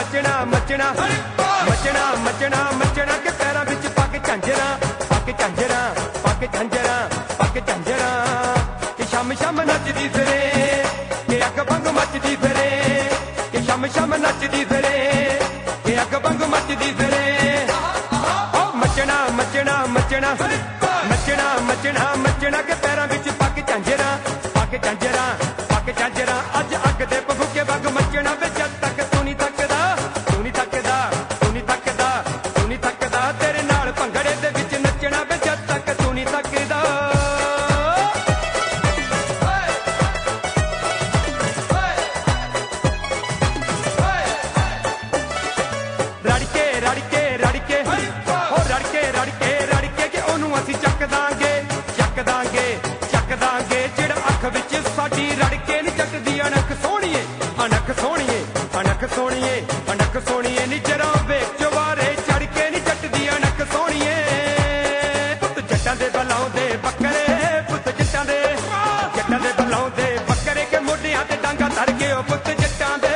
मचना मचना मचना मचना मचना के पैरों विच पग झांजरा पग झांजरा पग झांजरा पग झांजरा कि शम शम नचदी फिरे कि अग भंग मचदी फिरे कि शम शम नचदी फिरे कि अग भंग मचदी फिरे मचना मचना मचना मचना मचना मचना के पैरों विच पग झांजरा पग झांजरा पग झांजरा अज अग दे भभूके वग मचना वे जद तक तू नहीं थकदा तू नहीं थकदा तू नहीं थकदा तू नहीं थकदा तेरे नाल भंगड़े दे विच नचना वे जद तक तू नहीं थकदा रड़के रड़के रड़के हो रड़के रड़के रड़के के ओनू असीं चक दांगे चक दांगे चक दांगे जिहड़ा अख विच साडी रड़के नहीं चकदी अणख सोहणीए अणख सोहणीए अणख सोहणीए अणख सोहणीए नी जरा वेख चवारे चढ़ के नहीं चटदी अणख सोहणीए पुत जट्टां दे बलाउंदे बकरे पुत जट्टां दे बलाउंदे बकरे के मोढियां ते डांगा धर के ओ पुत जट्टां दे